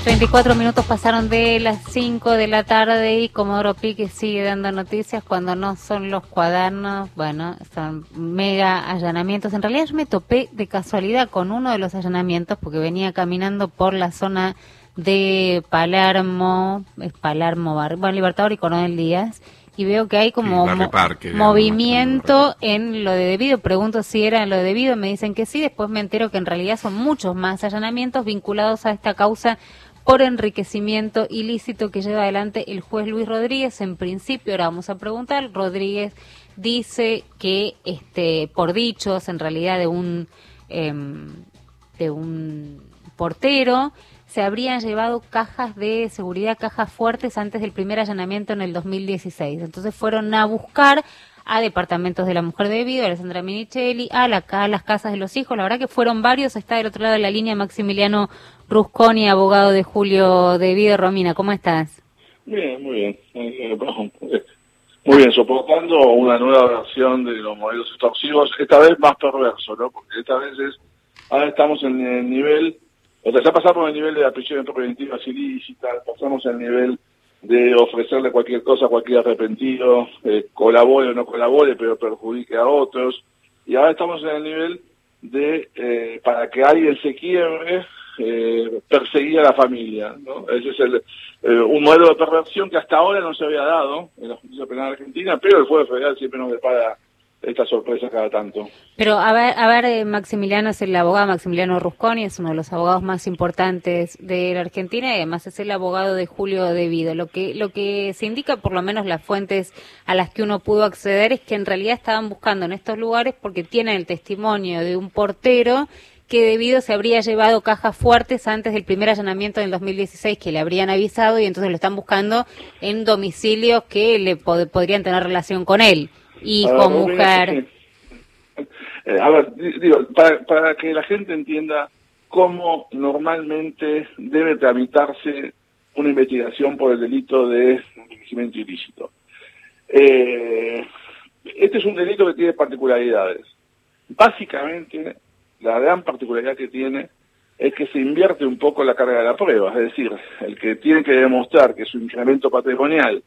34 minutos pasaron de las 5 de la tarde y Comodoro Pi sigue dando noticias cuando no son los cuadernos. Bueno, son mega allanamientos. En realidad yo me topé de casualidad con uno de los allanamientos porque venía caminando por la zona de Palermo, Libertador y Coronel Díaz, y veo que hay como movimiento en lo de debido. Pregunto si era en lo de debido, me dicen que sí, después me entero que en realidad son muchos más allanamientos vinculados a esta causa por enriquecimiento ilícito que lleva adelante el juez Luis Rodríguez. En principio, ahora vamos a preguntar, Rodríguez dice que por dichos en realidad de un portero, se habrían llevado cajas de seguridad, cajas fuertes antes del primer allanamiento en el 2016. Entonces fueron a buscar a departamentos de la mujer de Debido, a Alessandra Minichelli, a las casas de los hijos. La verdad que fueron varios. Está del otro lado de la línea Maximiliano Rusconi, abogado de Julio Debido. Romina, ¿cómo estás? Bien, muy bien. Muy bien, soportando una nueva versión de los modelos extorsivos, esta vez más perverso, ¿no? Porque esta vez ahora estamos en el nivel, o sea, ya pasamos el nivel de la prisión preventiva ilícita, pasamos el nivel de ofrecerle cualquier cosa a cualquier arrepentido, colabore o no colabore, pero perjudique a otros, y ahora estamos en el nivel de, para que alguien se quiebre, perseguir a la familia, ¿no? Ese es un modelo de perversión que hasta ahora no se había dado en la justicia penal argentina, pero el juez federal siempre nos depara esta sorpresa cada tanto. Pero a ver, Maximiliano es el abogado, Maximiliano Rusconi es uno de los abogados más importantes de la Argentina y además es el abogado de Julio Debido. Lo que se indica, por lo menos las fuentes a las que uno pudo acceder, es que en realidad estaban buscando en estos lugares porque tienen el testimonio de un portero que Debido se habría llevado cajas fuertes antes del primer allanamiento del 2016 que le habrían avisado y entonces lo están buscando en domicilios que le podrían tener relación con él. Hijo, mujer. A ver, digo, para que la gente entienda cómo normalmente debe tramitarse una investigación por el delito de enriquecimiento ilícito. Este es un delito que tiene particularidades. Básicamente, la gran particularidad que tiene es que se invierte un poco la carga de la prueba, es decir, el que tiene que demostrar que su incremento patrimonial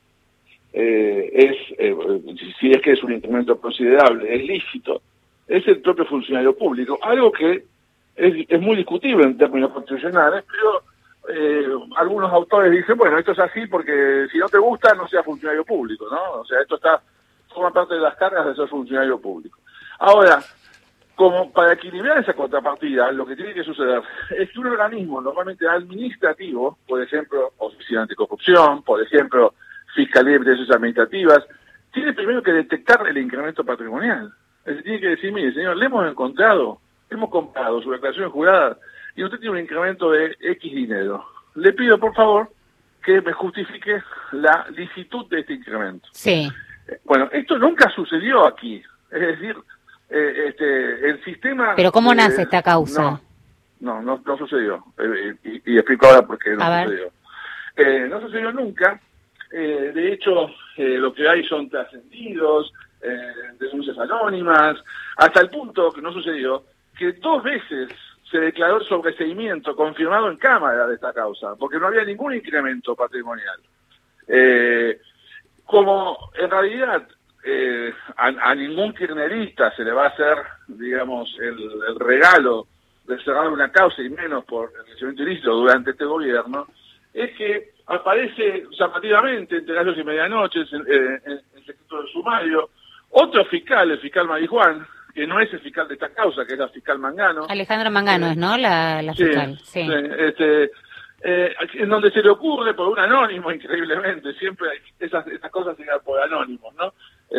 si es que es un incremento considerable, es lícito, es el propio funcionario público, algo que es muy discutible en términos constitucionales, pero algunos autores dicen, bueno, esto es así porque si no te gusta, no seas funcionario público, ¿no? O sea, esto forma parte de las cargas de ser funcionario público. Ahora, como para equilibrar esa contrapartida, lo que tiene que suceder es que un organismo normalmente administrativo, por ejemplo, Oficina Anticorrupción, por ejemplo, Fiscalía de Prestaciones Administrativas, tiene primero que detectar el incremento patrimonial. Es decir, tiene que decir, mire, señor, le hemos comprado su declaración jurada y usted tiene un incremento de X dinero. Le pido, por favor, que me justifique la licitud de este incremento. Sí. Bueno, esto nunca sucedió aquí. Es decir, el sistema... ¿Pero cómo nace esta causa? No sucedió. Y explico ahora por qué no sucedió. No sucedió nunca. De hecho, lo que hay son trascendidos, denuncias anónimas, hasta el punto que no sucedió, que 2 veces se declaró el sobreseimiento confirmado en Cámara de esta causa, porque no había ningún incremento patrimonial. Como en realidad a ningún kirchnerista se le va a hacer, digamos, el regalo de cerrar una causa y menos por enriquecimiento ilícito durante este gobierno, es que aparece llamativamente entre las 2 y medianoche en el secreto del sumario otro fiscal, el fiscal Marijuán, que no es el fiscal de esta causa, que es la fiscal Mangano. Alejandra Mangano es, ¿no? La fiscal. Sí. En donde se le ocurre por un anónimo, increíblemente, siempre esas cosas llegan por anónimos, ¿no?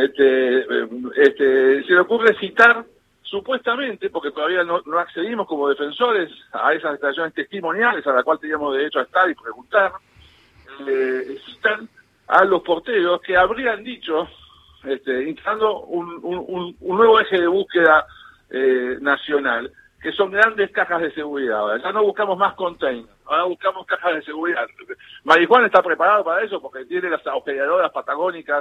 Se le ocurre citar supuestamente, porque todavía no accedimos como defensores a esas declaraciones testimoniales a la cual teníamos derecho a estar y preguntar, citan a los porteros que habrían dicho, instalando un nuevo eje de búsqueda nacional, que son grandes cajas de seguridad. Ahora ya no buscamos más containers, ahora buscamos cajas de seguridad. Marijuán está preparado para eso porque tiene las agujereadoras patagónicas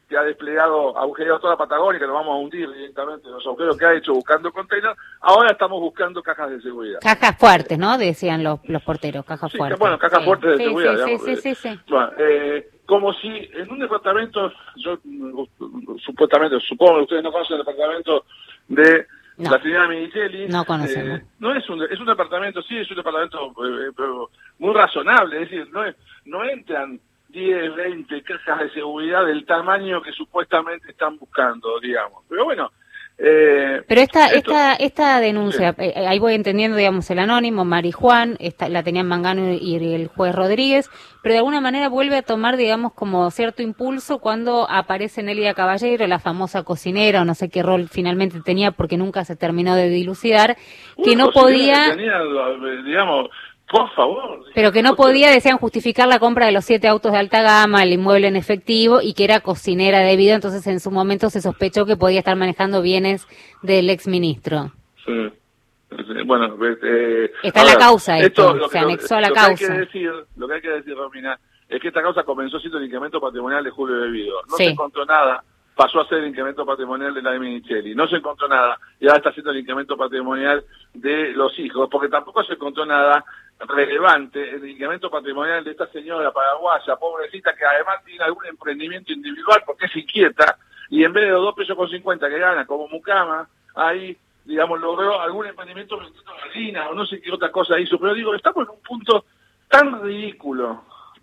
que ha desplegado agujereado toda la Patagonia, que lo vamos a hundir directamente, los agujeros que ha hecho buscando containers, ahora estamos buscando cajas de seguridad. Cajas fuertes, ¿no? Decían los porteros, cajas Sí, fuertes. bueno, cajas fuertes de seguridad, digamos. Sí. Bueno, como si en un departamento, yo supuestamente, supongo que ustedes no conocen el departamento de la señora Minichelli. No conocemos. No es un departamento, sí, es un departamento pero muy razonable, es decir, no entran 10, 20 cajas de seguridad del tamaño que supuestamente están buscando, digamos. Pero bueno... pero esta denuncia, sí. Ahí voy entendiendo, digamos, el anónimo, Mari Juan, la tenían Mangano y el juez Rodríguez, pero de alguna manera vuelve a tomar, digamos, como cierto impulso cuando aparece Nelia Caballero, la famosa cocinera, o no sé qué rol finalmente tenía, porque nunca se terminó de dilucidar, que no podía... Tenía, digamos... Por favor. Pero que no podía, decían, justificar la compra de los 7 autos de alta gama, el inmueble en efectivo, y que era cocinera debido, entonces en su momento se sospechó que podía estar manejando bienes del exministro. Sí. Bueno, está ahora, la causa se anexó a la causa. Lo que hay que decir, Romina, es que esta causa comenzó siendo el incremento patrimonial de Julio Debido. No sí. Se encontró nada, pasó a ser el incremento patrimonial de la de Minichelli. No se encontró nada, y ahora está siendo el incremento patrimonial de los hijos, porque tampoco se encontró nada relevante el incremento patrimonial de esta señora paraguaya, pobrecita, que además tiene algún emprendimiento individual porque es inquieta, y en vez de los 2,50 pesos que gana como mucama, ahí, digamos, logró algún emprendimiento vendiendo gallina o no sé qué otra cosa hizo. Pero digo, estamos en un punto tan ridículo,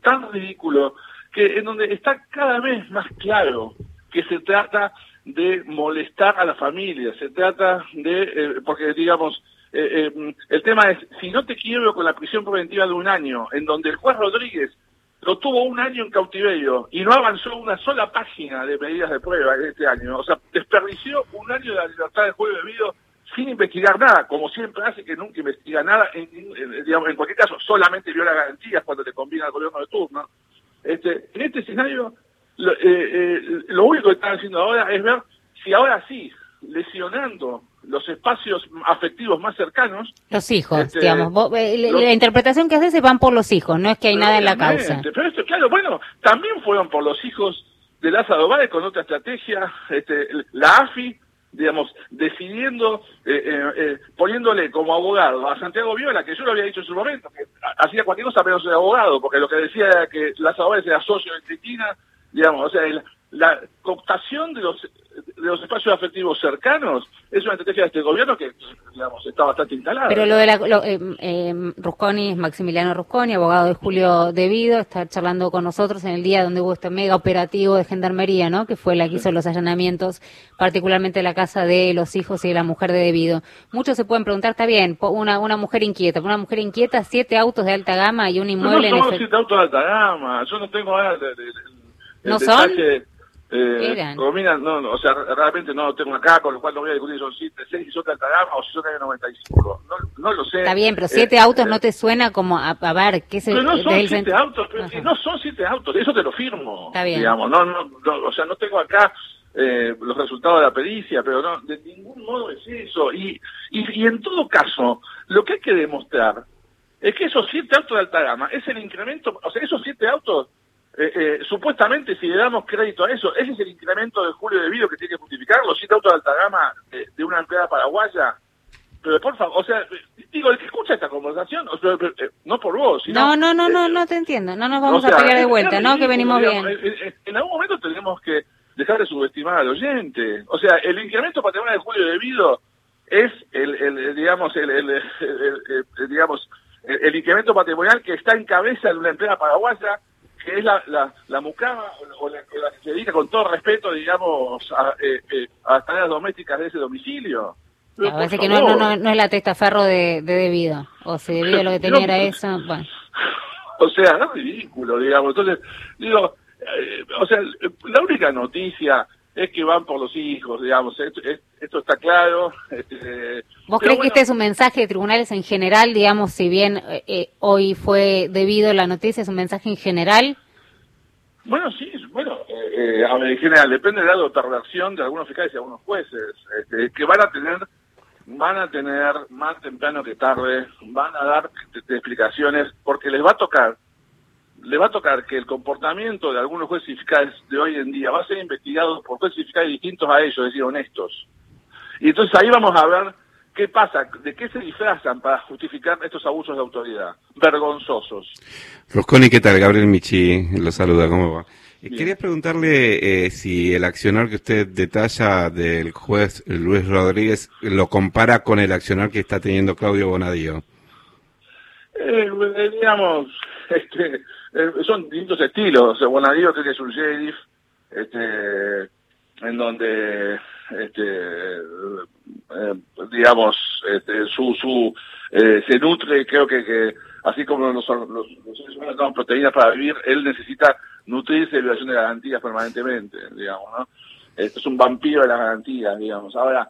que en donde está cada vez más claro que se trata de molestar a la familia, se trata de, porque digamos, el tema es, si no te quiebro con la prisión preventiva de 1 año, en donde el juez Rodríguez lo tuvo 1 año en cautiverio y no avanzó una sola página de medidas de prueba en este año, o sea, desperdició 1 año de la libertad de juego debido sin investigar nada, como siempre hace, que nunca investiga nada, digamos, en cualquier caso solamente viola garantías cuando le conviene al gobierno de turno. En este escenario, lo único que están haciendo ahora es ver si ahora sí, lesionando los espacios afectivos más cercanos. Los hijos, digamos. La interpretación que haces es van por los hijos, no es que hay nada en la causa. Pero esto, claro, bueno, también fueron por los hijos de Lázaro Báez con otra estrategia, la AFI, digamos, decidiendo, poniéndole como abogado a Santiago Viola, que yo lo había dicho en su momento, que hacía cualquier cosa menos ser abogado, porque lo que decía era que Lázaro Báez era socio de Cristina, digamos, o sea, la cooptación de los espacios afectivos cercanos es una estrategia de este gobierno que, digamos, está bastante instalada. Pero lo de Rusconi, Maximiliano Rusconi, abogado de Julio Debido, está charlando con nosotros en el día donde hubo este mega operativo de gendarmería, ¿no? Que fue la que hizo los allanamientos, particularmente la casa de los hijos y de la mujer de Debido. Muchos se pueden preguntar, está bien, una mujer inquieta, 7 autos de alta gama y un inmueble no, 7 autos de alta gama, yo no tengo nada ¿No son? Romina, no, o sea, realmente no lo tengo acá, con lo cual no voy a discutir si son 7, 6, si son de alta gama o si son de 95. No lo sé. Está bien, pero 7 autos no te suena como a ver, ¿qué es el... Pero no son 7 autos, pero si no son 7 autos, eso te lo firmo. Está bien. Digamos, no, o sea, no tengo acá los resultados de la pericia, pero no, de ningún modo es eso. Y en todo caso, lo que hay que demostrar es que esos 7 autos de alta gama es el incremento, o sea, esos 7 autos, supuestamente, si le damos crédito a eso, ese es el incremento de Julio Debido que tiene que justificar los 7 autos de alta gama de una empleada paraguaya. Pero por favor, o sea, digo, el que escucha esta conversación, o sea, no por vos, sino... No te entiendo, no nos vamos a pelear de vuelta, ¿no? Que venimos bien. En algún momento tenemos que dejar de subestimar al oyente. O sea, el incremento patrimonial de Julio Debido es el incremento patrimonial que está en cabeza de una empleada paraguaya, que es la mucama o la que se dedica con todo respeto, digamos, a tareas domésticas de ese domicilio. Parece que no es la testaferro de Debido, o si Debido lo que tenía era eso, bueno. O sea, no es ridículo, digamos. Entonces, digo, o sea, la única noticia es que van por los hijos, digamos, esto está claro. ¿Vos crees que este es un mensaje de tribunales en general, digamos, si bien hoy fue Debido la noticia, es un mensaje en general? Bueno, sí, a ver, en general, depende del grado de perversión de algunos fiscales y algunos jueces, que van a tener más temprano que tarde, van a dar explicaciones, porque les va a tocar le va a tocar que el comportamiento de algunos jueces y fiscales de hoy en día va a ser investigado por jueces y fiscales distintos a ellos, es decir, honestos. Y entonces ahí vamos a ver qué pasa, de qué se disfrazan para justificar estos abusos de autoridad, vergonzosos. Rusconi, ¿qué tal? Gabriel Michi lo saluda, ¿cómo va? Quería preguntarle si el accionar que usted detalla del juez Luis Rodríguez lo compara con el accionar que está teniendo Claudio Bonadío. Digamos, son distintos estilos. Bonadío creo que es un sheriff, en donde, digamos, se nutre, creo que así como los seres humanos toman proteínas para vivir, él necesita nutrirse de violación de garantías permanentemente, digamos, ¿no? Esto es un vampiro de las garantías, digamos. Ahora,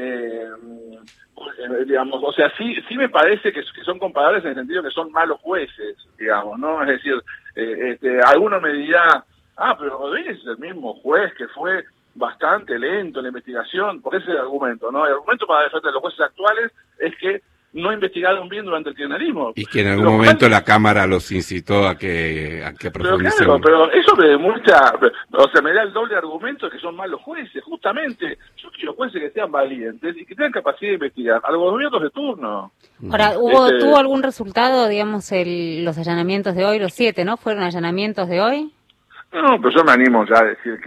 digamos, o sea, sí me parece que son comparables en el sentido que son malos jueces, digamos, ¿no? Es decir, alguno me dirá, pero Rodríguez es el mismo juez que fue bastante lento en la investigación, porque ese es el argumento, ¿no? El argumento para defender a los jueces actuales es que no investigaron bien durante el kirchnerismo. Y que en algún momento la Cámara los incitó a que profundicen. Pero claro, pero eso me demuestra, o sea, me da el doble argumento de que son malos jueces, justamente. Yo quiero jueces que sean valientes y que tengan capacidad de investigar a los gobiernos de turno. Ahora, ¿tuvo algún resultado, digamos, los allanamientos de hoy, los 7, ¿no? ¿Fueron allanamientos de hoy? No, pero yo me animo ya a decir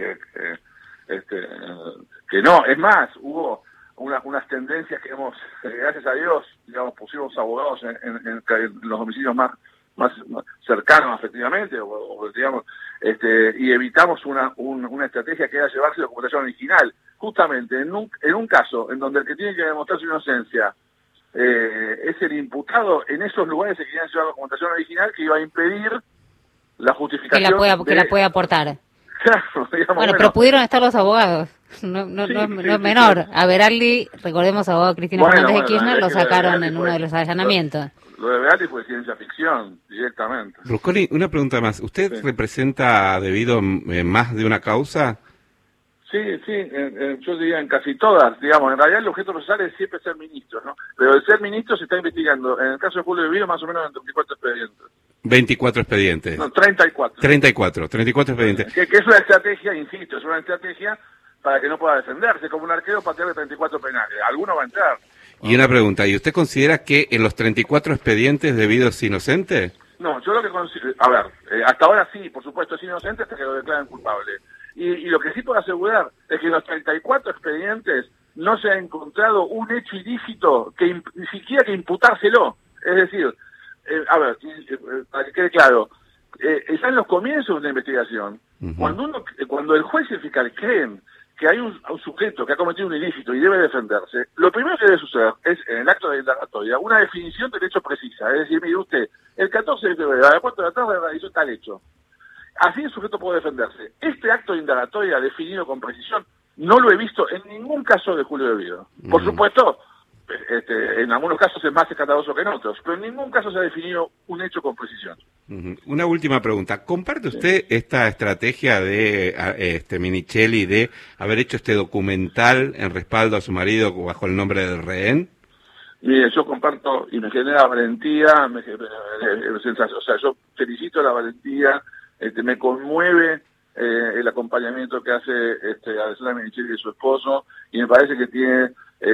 que no. Es más, hubo unas tendencias que hemos, gracias a Dios, digamos, pusimos abogados en los homicidios más cercanos, efectivamente, o digamos, y evitamos una estrategia que era llevarse la documentación original. Justamente, en un caso en donde el que tiene que demostrar su inocencia es el imputado, en esos lugares se querían llevar la documentación original que iba a impedir la justificación. Que la puede aportar. Claro, digamos, bueno, pero pudieron estar los abogados. No es menor. A Veraldi, recordemos, abogado Cristina Fernández de Kirchner, lo sacaron en uno de los allanamientos. Lo de Veraldi fue ciencia ficción, directamente. Rusconi, una pregunta más. ¿Usted representa debido más de una causa? Sí, yo diría en casi todas, digamos. En realidad el objeto procesal es siempre ser ministro, ¿no? Pero el ser ministro se está investigando, en el caso de Julio Debido, más o menos en 24 expedientes. 24 expedientes. No, 34. 34 expedientes. Que es una estrategia, insisto, es una estrategia para que no pueda defenderse, como un arquero patearle 34 penales. Alguno va a entrar. Y una pregunta, ¿y usted considera que en los 34 expedientes Debido es inocente? No, yo lo que considero, hasta ahora sí, por supuesto, es inocente hasta que lo declaren culpable. Y lo que sí puedo asegurar es que en los 34 expedientes no se ha encontrado un hecho ilícito que ni siquiera que imputárselo. Es decir, para que quede claro, está en los comienzos de la investigación. Cuando el juez y el fiscal creen que hay un sujeto que ha cometido un ilícito y debe defenderse, lo primero que debe suceder es, en el acto de indagatoria, una definición del hecho precisa. Es decir, mire usted, el 14 de febrero a las 4 de la tarde realizó tal hecho. Así el sujeto puede defenderse. Este acto de indagatoria definido con precisión no lo he visto en ningún caso de Julio Debido. Por supuesto, en algunos casos es más escandaloso que en otros, pero en ningún caso se ha definido un hecho con precisión. Una última pregunta. ¿Comparte usted esta estrategia de Minichelli de haber hecho este documental en respaldo a su marido bajo el nombre del rehén? Mire, yo comparto y me genera valentía, o sea, yo felicito la valentía, me conmueve el acompañamiento que hace Alessandra Minichelli y su esposo, y me parece que tiene,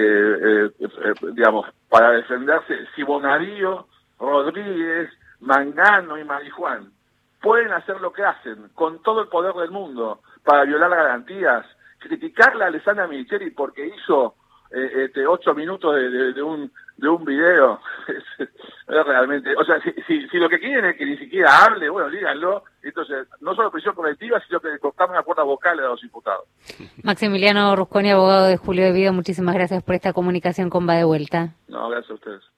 digamos, para defenderse, si Bonadío, Rodríguez, Mangano y Marijuán pueden hacer lo que hacen con todo el poder del mundo para violar las garantías, criticarle a Alessandra Minichelli porque hizo 8 minutos de un video, es realmente, o sea, si lo que quieren es que ni siquiera hable, bueno, díganlo. Entonces, no solo prisión colectiva, sino que cortamos las cuerdas vocales a los imputados. Maximiliano Rusconi, abogado de Julio Debido, muchísimas gracias por esta comunicación con Va de Vuelta. No, gracias a ustedes.